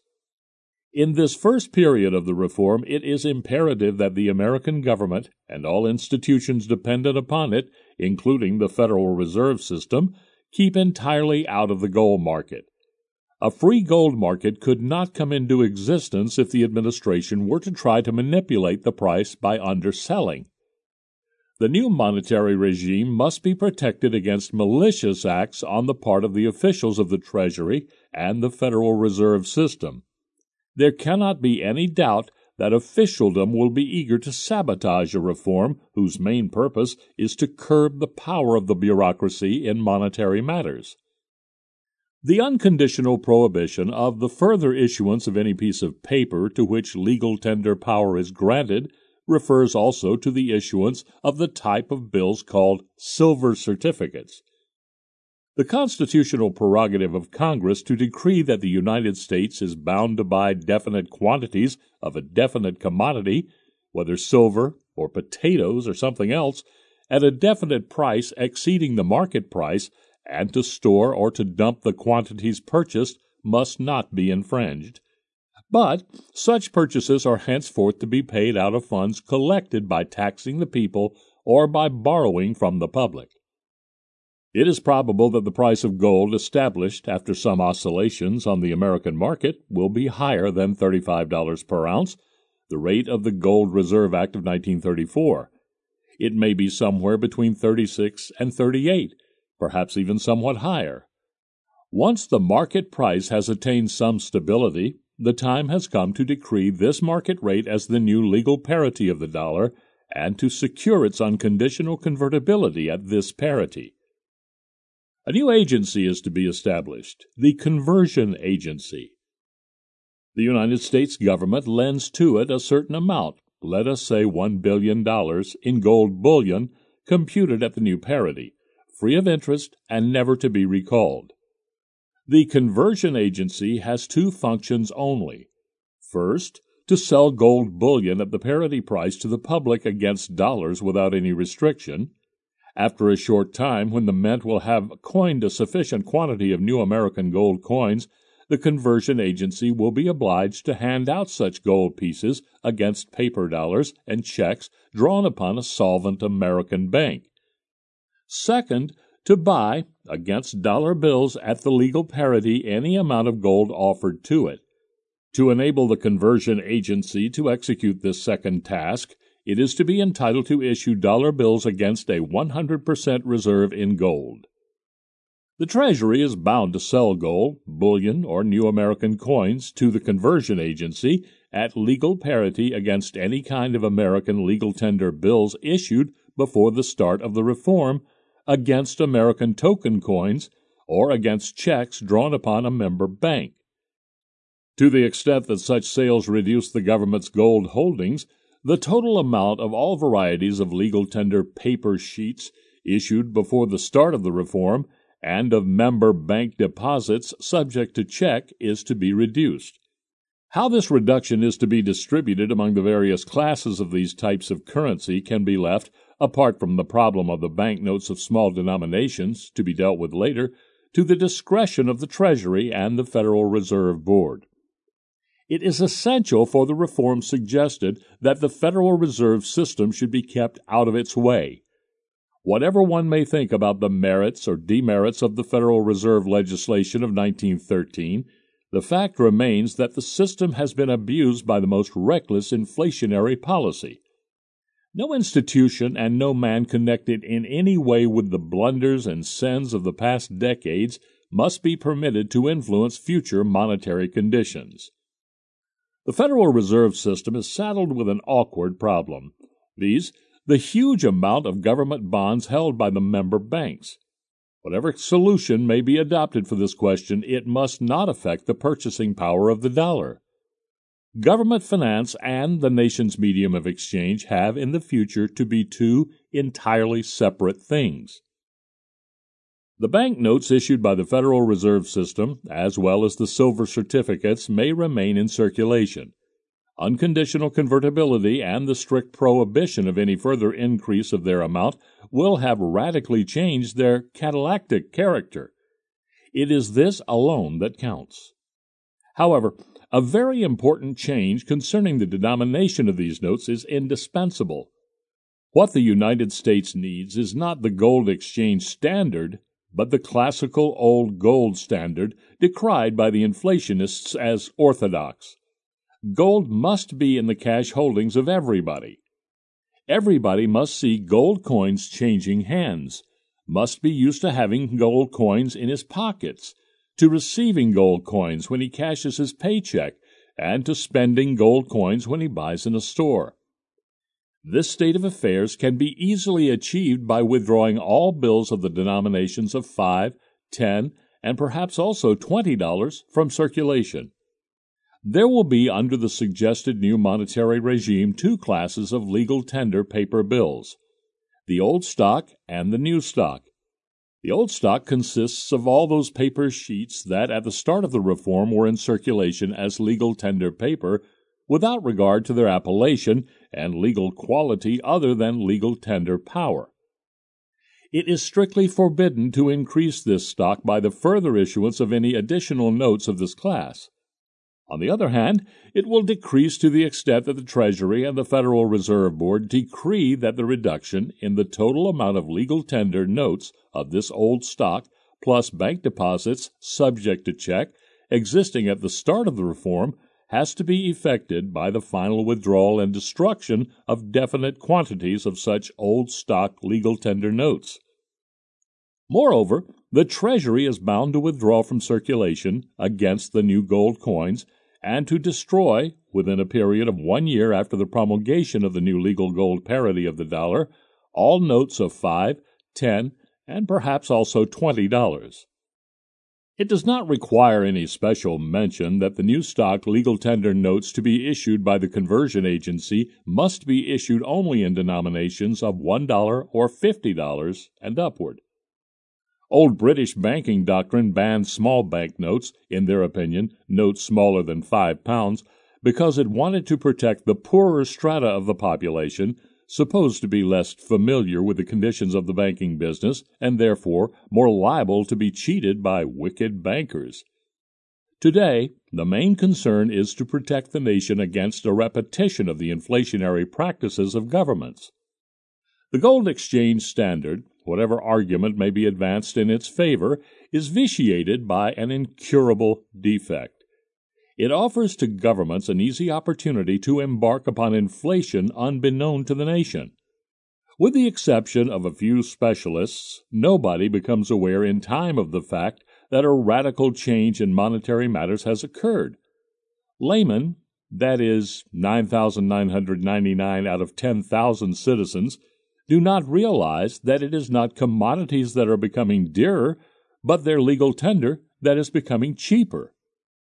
In this first period of the reform, it is imperative that the American government and all institutions dependent upon it, including the Federal Reserve System, keep entirely out of the gold market. A free gold market could not come into existence if the administration were to try to manipulate the price by underselling. The new monetary regime must be protected against malicious acts on the part of the officials of the Treasury and the Federal Reserve System. There cannot be any doubt that officialdom will be eager to sabotage a reform whose main purpose is to curb the power of the bureaucracy in monetary matters. The unconditional prohibition of the further issuance of any piece of paper to which legal tender power is granted refers also to the issuance of the type of bills called silver certificates. The constitutional prerogative of Congress to decree that the United States is bound to buy definite quantities of a definite commodity, whether silver or potatoes or something else, at a definite price exceeding the market price, and to store or to dump the quantities purchased, must not be infringed. But such purchases are henceforth to be paid out of funds collected by taxing the people or by borrowing from the public. It is probable that the price of gold established after some oscillations on the American market will be higher than thirty-five dollars per ounce, the rate of the Gold Reserve Act of nineteen thirty-four. It may be somewhere between thirty-six and thirty-eight, perhaps even somewhat higher. Once the market price has attained some stability, the time has come to decree this market rate as the new legal parity of the dollar, and to secure its unconditional convertibility at this parity. A new agency is to be established, the Conversion Agency. The United States government lends to it a certain amount, let us say one billion dollars, in gold bullion, computed at the new parity, free of interest and never to be recalled. The Conversion Agency has two functions only. First, to sell gold bullion at the parity price to the public against dollars without any restriction. After a short time, when the mint will have coined a sufficient quantity of new American gold coins, the Conversion Agency will be obliged to hand out such gold pieces against paper dollars and checks drawn upon a solvent American bank. Second, to buy, against dollar bills at the legal parity, any amount of gold offered to it. To enable the Conversion Agency to execute this second task, it is to be entitled to issue dollar bills against a one hundred percent reserve in gold. The Treasury is bound to sell gold, bullion, or new American coins to the Conversion Agency at legal parity against any kind of American legal tender bills issued before the start of the reform, against American token coins, or against checks drawn upon a member bank. To the extent that such sales reduce the government's gold holdings, the total amount of all varieties of legal tender paper sheets issued before the start of the reform and of member bank deposits subject to check is to be reduced. How this reduction is to be distributed among the various classes of these types of currency can be left, apart from the problem of the banknotes of small denominations, to be dealt with later, to the discretion of the Treasury and the Federal Reserve Board. It is essential for the reform suggested that the Federal Reserve System should be kept out of its way. Whatever one may think about the merits or demerits of the Federal Reserve legislation of nineteen thirteen, the fact remains that the system has been abused by the most reckless inflationary policy. No institution and no man connected in any way with the blunders and sins of the past decades must be permitted to influence future monetary conditions. The Federal Reserve System is saddled with an awkward problem, viz., the huge amount of government bonds held by the member banks. Whatever solution may be adopted for this question, it must not affect the purchasing power of the dollar. Government finance and the nation's medium of exchange have in the future to be two entirely separate things. The banknotes issued by the Federal Reserve System, as well as the silver certificates, may remain in circulation. Unconditional convertibility and the strict prohibition of any further increase of their amount will have radically changed their catalactic character. It is this alone that counts. However, a very important change concerning the denomination of these notes is indispensable. What the United States needs is not the gold exchange standard, but the classical old gold standard decried by the inflationists as orthodox. Gold must be in the cash holdings of everybody. Everybody must see gold coins changing hands, must be used to having gold coins in his pockets, to receiving gold coins when he cashes his paycheck, and to spending gold coins when he buys in a store. This state of affairs can be easily achieved by withdrawing all bills of the denominations of five, ten, and perhaps also twenty dollars from circulation. There will be under the suggested new monetary regime two classes of legal tender paper bills, the old stock and the new stock. The old stock consists of all those paper sheets that at the start of the reform were in circulation as legal tender paper, without regard to their appellation and legal quality other than legal tender power. It is strictly forbidden to increase this stock by the further issuance of any additional notes of this class. On the other hand, it will decrease to the extent that the Treasury and the Federal Reserve Board decree that the reduction in the total amount of legal tender notes of this old stock plus bank deposits subject to check existing at the start of the reform has to be effected by the final withdrawal and destruction of definite quantities of such old stock legal tender notes. Moreover, the Treasury is bound to withdraw from circulation against the new gold coins and to destroy, within a period of one year after the promulgation of the new legal gold parity of the dollar, all notes of five, ten, and perhaps also twenty dollars. It does not require any special mention that the new stock legal tender notes to be issued by the conversion agency must be issued only in denominations of one dollar or fifty dollars and upward. Old British banking doctrine banned small banknotes, in their opinion, notes smaller than five pounds, because it wanted to protect the poorer strata of the population, supposed to be less familiar with the conditions of the banking business and therefore more liable to be cheated by wicked bankers. Today, the main concern is to protect the nation against a repetition of the inflationary practices of governments. The gold exchange standard, whatever argument may be advanced in its favor, is vitiated by an incurable defect. It offers to governments an easy opportunity to embark upon inflation unbeknown to the nation. With the exception of a few specialists, nobody becomes aware in time of the fact that a radical change in monetary matters has occurred. Laymen, that is, nine thousand nine hundred ninety-nine out of ten thousand citizens, do not realize that it is not commodities that are becoming dearer, but their legal tender that is becoming cheaper.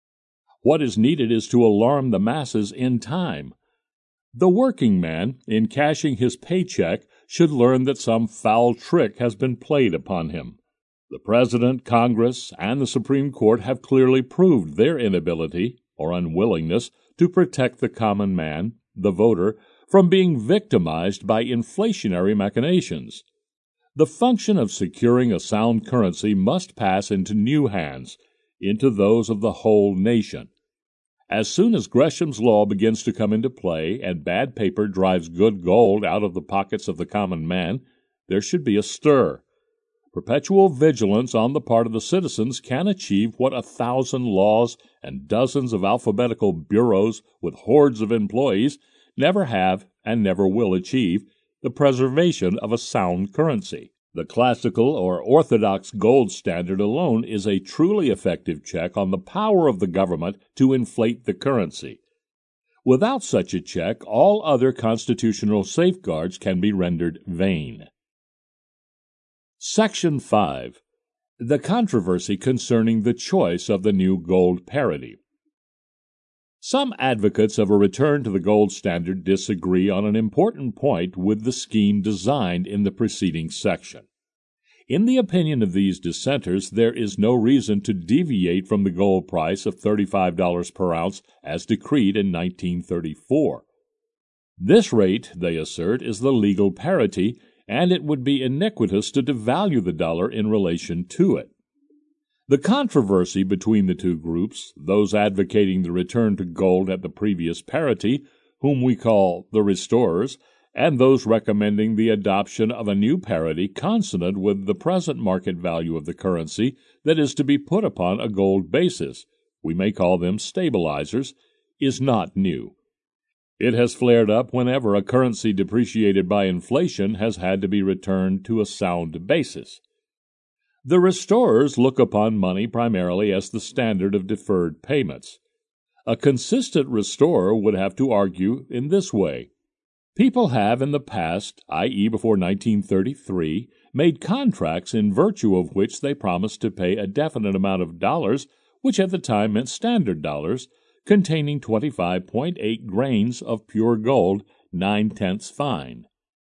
What is needed is to alarm the masses in time. The working man, in cashing his paycheck, should learn that some foul trick has been played upon him. The President, Congress, and the Supreme Court have clearly proved their inability or unwillingness to protect the common man, the voter, from being victimized by inflationary machinations. The function of securing a sound currency must pass into new hands, into those of the whole nation. As soon as Gresham's law begins to come into play and bad paper drives good gold out of the pockets of the common man, there should be a stir. Perpetual vigilance on the part of the citizens can achieve what a thousand laws and dozens of alphabetical bureaus with hordes of employees never have and never will achieve, the preservation of a sound currency. The classical or orthodox gold standard alone is a truly effective check on the power of the government to inflate the currency. Without such a check, all other constitutional safeguards can be rendered vain. Section five. The controversy concerning the choice of the new gold parity. Some advocates of a return to the gold standard disagree on an important point with the scheme designed in the preceding section. In the opinion of these dissenters, there is no reason to deviate from the gold price of thirty-five dollars per ounce as decreed in nineteen thirty-four. This rate, they assert, is the legal parity, and it would be iniquitous to devalue the dollar in relation to it. The controversy between the two groups, those advocating the return to gold at the previous parity, whom we call the restorers, and those recommending the adoption of a new parity consonant with the present market value of the currency that is to be put upon a gold basis, we may call them stabilizers, is not new. It has flared up whenever a currency depreciated by inflation has had to be returned to a sound basis. The restorers look upon money primarily as the standard of deferred payments. A consistent restorer would have to argue in this way. People have in the past, that is before nineteen thirty-three, made contracts in virtue of which they promised to pay a definite amount of dollars, which at the time meant standard dollars, containing twenty-five point eight grains of pure gold, nine-tenths fine.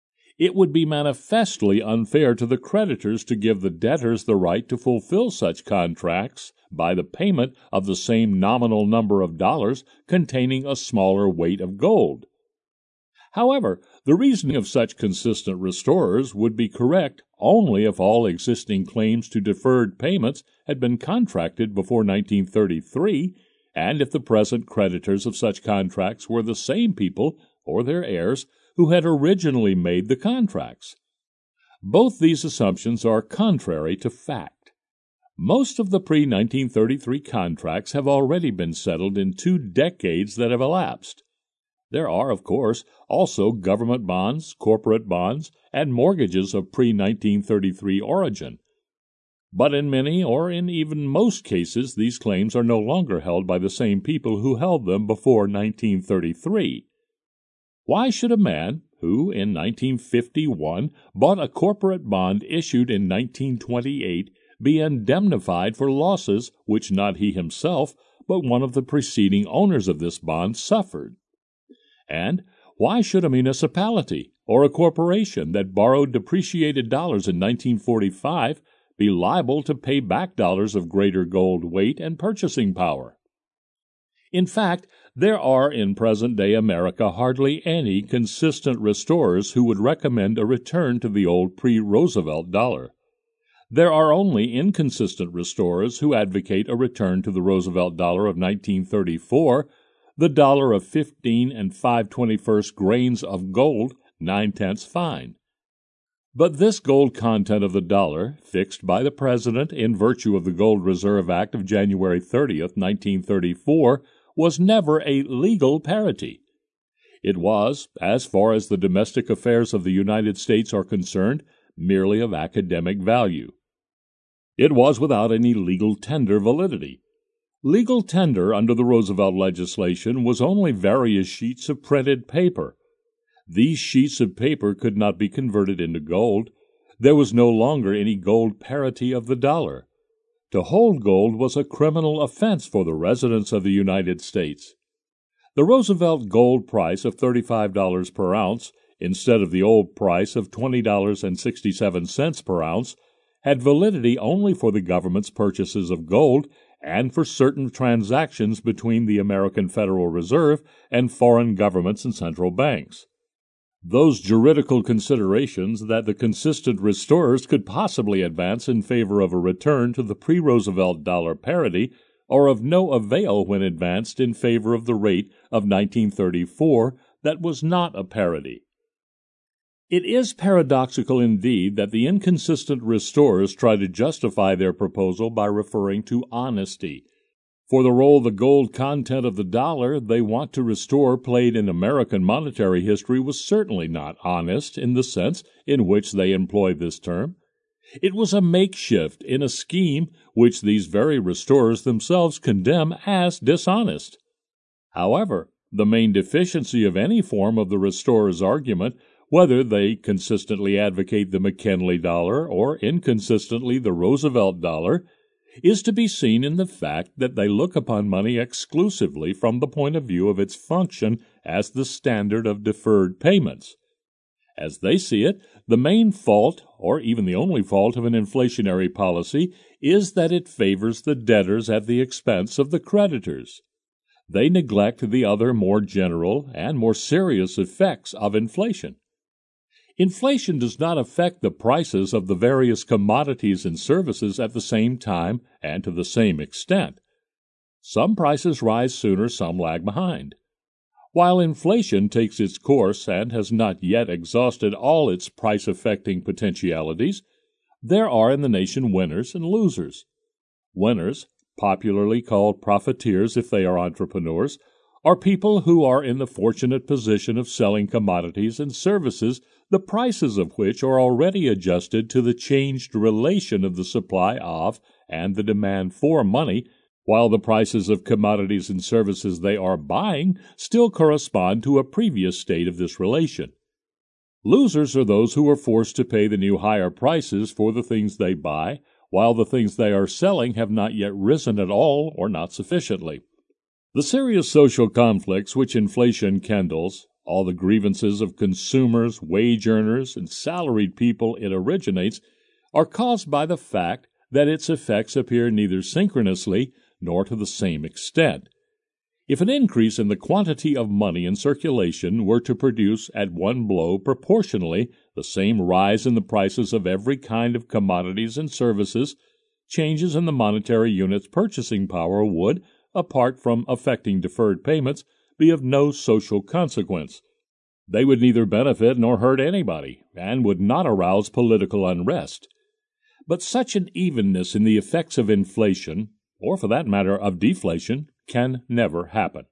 It would be manifestly unfair to the creditors to give the debtors the right to fulfill such contracts by the payment of the same nominal number of dollars containing a smaller weight of gold. However, the reasoning of such consistent restorers would be correct only if all existing claims to deferred payments had been contracted before nineteen thirty-three, and if the present creditors of such contracts were the same people, or their heirs, who had originally made the contracts. Both these assumptions are contrary to fact. Most of the pre nineteen thirty-three contracts have already been settled in two decades that have elapsed. There are, of course, also government bonds, corporate bonds, and mortgages of pre nineteen thirty-three origin. But in many, or in even most cases, these claims are no longer held by the same people who held them before nineteen thirty-three. Why should a man who, in nineteen fifty-one, bought a corporate bond issued in nineteen twenty-eight be indemnified for losses which not he himself, but one of the preceding owners of this bond suffered? And why should a municipality or a corporation that borrowed depreciated dollars in nineteen forty-five be liable to pay back dollars of greater gold weight and purchasing power? In fact, there are in present-day America hardly any consistent restorers who would recommend a return to the old pre-Roosevelt dollar. There are only inconsistent restorers who advocate a return to the Roosevelt dollar of nineteen thirty-four, the dollar of fifteen and five twenty-first grains of gold, nine-tenths fine. But this gold content of the dollar, fixed by the President in virtue of the Gold Reserve Act of January thirtieth, nineteen thirty-four, was never a legal parity. It was, as far as the domestic affairs of the United States are concerned, merely of academic value. It was without any legal tender validity. Legal tender under the Roosevelt legislation was only various sheets of printed paper. These sheets of paper could not be converted into gold. There was no longer any gold parity of the dollar. To hold gold was a criminal offense for the residents of the United States. The Roosevelt gold price of thirty-five dollars per ounce, instead of the old price of twenty dollars and sixty-seven cents per ounce, had validity only for the government's purchases of gold and for certain transactions between the American Federal Reserve and foreign governments and central banks. Those juridical considerations that the consistent restorers could possibly advance in favor of a return to the pre-Roosevelt dollar parity are of no avail when advanced in favor of the rate of nineteen thirty-four that was not a parity. It is paradoxical indeed that the inconsistent restorers try to justify their proposal by referring to honesty. For the role the gold content of the dollar they want to restore played in American monetary history was certainly not honest in the sense in which they employ this term. It was a makeshift in a scheme which these very restorers themselves condemn as dishonest. However, the main deficiency of any form of the restorers' argument, whether they consistently advocate the McKinley dollar or inconsistently the Roosevelt dollar, is to be seen in the fact that they look upon money exclusively from the point of view of its function as the standard of deferred payments. As they see it, the main fault, or even the only fault of an inflationary policy, is that it favors the debtors at the expense of the creditors. They neglect the other more general and more serious effects of inflation. Inflation does not affect the prices of the various commodities and services at the same time and to the same extent. Some prices rise sooner, some lag behind. While inflation takes its course and has not yet exhausted all its price-affecting potentialities, there are in the nation winners and losers. Winners, popularly called profiteers if they are entrepreneurs, are people who are in the fortunate position of selling commodities and services the prices of which are already adjusted to the changed relation of the supply of and the demand for money, while the prices of commodities and services they are buying still correspond to a previous state of this relation. Losers are those who are forced to pay the new higher prices for the things they buy, while the things they are selling have not yet risen at all or not sufficiently. The serious social conflicts which inflation kindles, all the grievances of consumers, wage earners, and salaried people it originates, are caused by the fact that its effects appear neither synchronously nor to the same extent. If an increase in the quantity of money in circulation were to produce at one blow proportionally the same rise in the prices of every kind of commodities and services, changes in the monetary unit's purchasing power would, apart from affecting deferred payments, be of no social consequence. They would neither benefit nor hurt anybody, and would not arouse political unrest. But such an evenness in the effects of inflation, or for that matter of deflation, can never happen.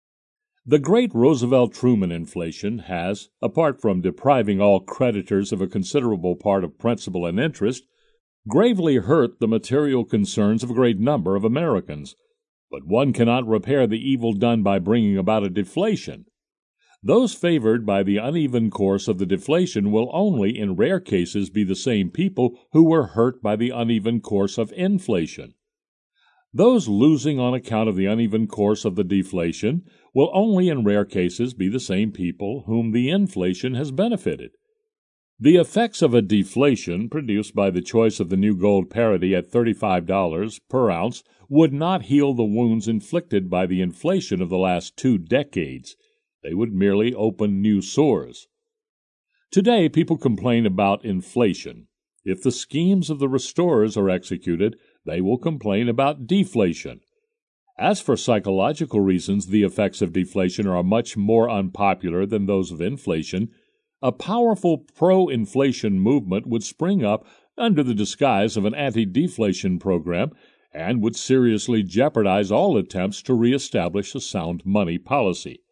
The great Roosevelt-Truman inflation has, apart from depriving all creditors of a considerable part of principal and interest, gravely hurt the material concerns of a great number of Americans. But one cannot repair the evil done by bringing about a deflation. Those favored by the uneven course of the deflation will only in rare cases be the same people who were hurt by the uneven course of inflation. Those losing on account of the uneven course of the deflation will only in rare cases be the same people whom the inflation has benefited. The effects of a deflation produced by the choice of the new gold parity at thirty-five dollars per ounce would not heal the wounds inflicted by the inflation of the last two decades. They would merely open new sores. Today, people complain about inflation. If the schemes of the restorers are executed, they will complain about deflation. As for psychological reasons, the effects of deflation are much more unpopular than those of inflation. A powerful pro-inflation movement would spring up under the disguise of an anti-deflation program and would seriously jeopardize all attempts to reestablish a sound money policy.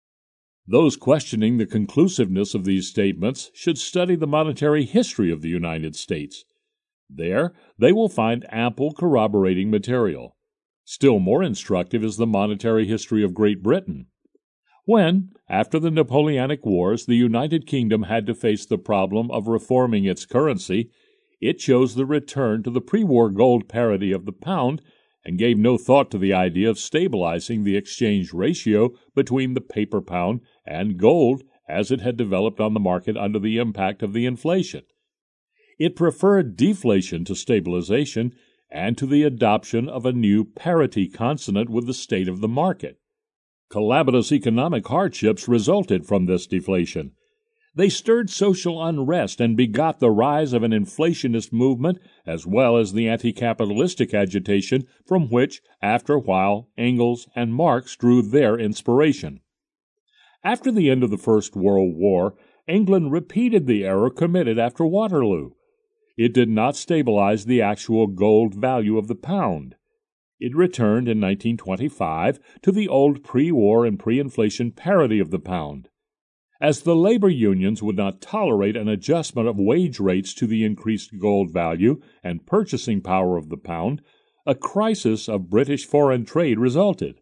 Those questioning the conclusiveness of these statements should study the monetary history of the United States. There, they will find ample corroborating material. Still more instructive is the monetary history of Great Britain. When, after the Napoleonic Wars, the United Kingdom had to face the problem of reforming its currency, it chose the return to the pre-war gold parity of the pound and gave no thought to the idea of stabilizing the exchange ratio between the paper pound and gold as it had developed on the market under the impact of the inflation. It preferred deflation to stabilization and to the adoption of a new parity consonant with the state of the market. Calamitous economic hardships resulted from this deflation. They stirred social unrest and begot the rise of an inflationist movement as well as the anti-capitalistic agitation from which, after a while, Engels and Marx drew their inspiration. After the end of the First World War, England repeated the error committed after Waterloo. It did not stabilize the actual gold value of the pound. It returned in nineteen twenty-five to the old pre-war and pre-inflation parity of the pound. As the labor unions would not tolerate an adjustment of wage rates to the increased gold value and purchasing power of the pound, a crisis of British foreign trade resulted.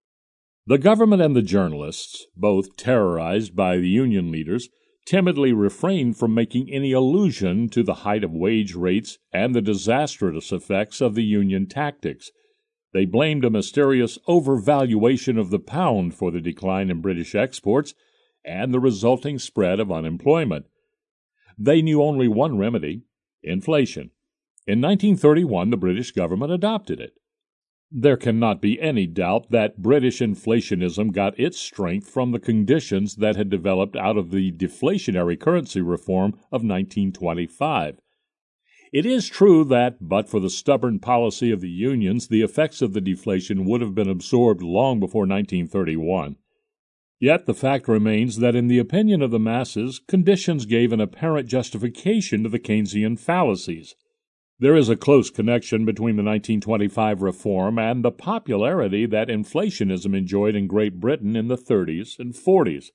The government and the journalists, both terrorized by the union leaders, timidly refrained from making any allusion to the height of wage rates and the disastrous effects of the union tactics. They blamed a mysterious overvaluation of the pound for the decline in British exports and the resulting spread of unemployment. They knew only one remedy: inflation. In nineteen thirty-one, the British government adopted it. There cannot be any doubt that British inflationism got its strength from the conditions that had developed out of the deflationary currency reform of nineteen twenty-five. It is true that, but for the stubborn policy of the unions, the effects of the deflation would have been absorbed long before nineteen thirty-one. Yet the fact remains that in the opinion of the masses, conditions gave an apparent justification to the Keynesian fallacies. There is a close connection between the nineteen twenty-five reform and the popularity that inflationism enjoyed in Great Britain in the thirties and forties.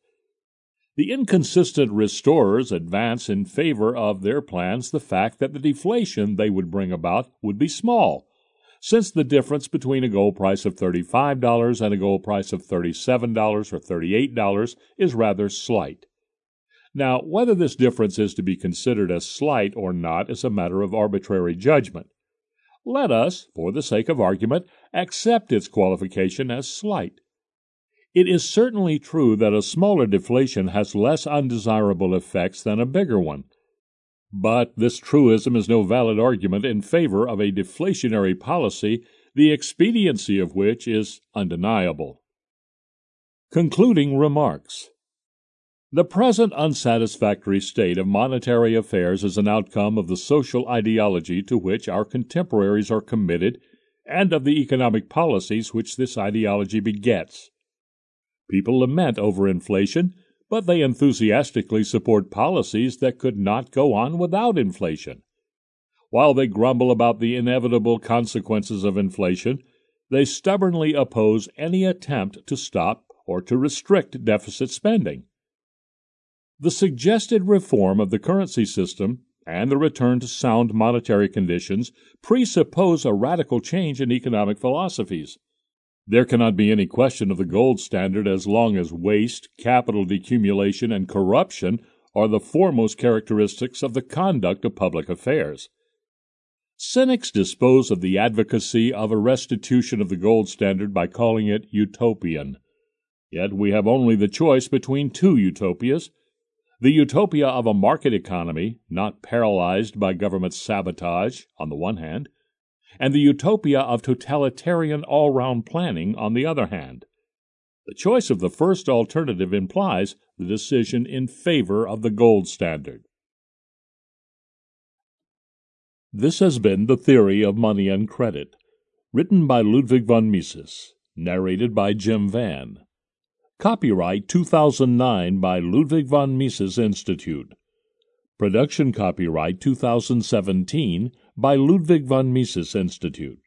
The inconsistent restorers advance in favor of their plans the fact that the deflation they would bring about would be small, since the difference between a gold price of thirty-five dollars and a gold price of thirty-seven dollars or thirty-eight dollars is rather slight. Now, whether this difference is to be considered as slight or not is a matter of arbitrary judgment. Let us, for the sake of argument, accept its qualification as slight. It is certainly true that a smaller deflation has less undesirable effects than a bigger one. But this truism is no valid argument in favor of a deflationary policy, the expediency of which is undeniable. Concluding remarks. The present unsatisfactory state of monetary affairs is an outcome of the social ideology to which our contemporaries are committed and of the economic policies which this ideology begets. People lament over inflation, but they enthusiastically support policies that could not go on without inflation. While they grumble about the inevitable consequences of inflation, they stubbornly oppose any attempt to stop or to restrict deficit spending. The suggested reform of the currency system and the return to sound monetary conditions presuppose a radical change in economic philosophies. There cannot be any question of the gold standard as long as waste, capital decumulation, and corruption are the foremost characteristics of the conduct of public affairs. Cynics dispose of the advocacy of a restitution of the gold standard by calling it utopian. Yet we have only the choice between two utopias: the utopia of a market economy, not paralyzed by government sabotage, on the one hand, and the utopia of totalitarian all-round planning, on the other hand. The choice of the first alternative implies the decision in favor of the gold standard. This has been The Theory of Money and Credit, written by Ludwig von Mises, narrated by Jim Vann. Copyright two thousand nine by Ludwig von Mises Institute. Production copyright two thousand seventeen by Ludwig von Mises Institute.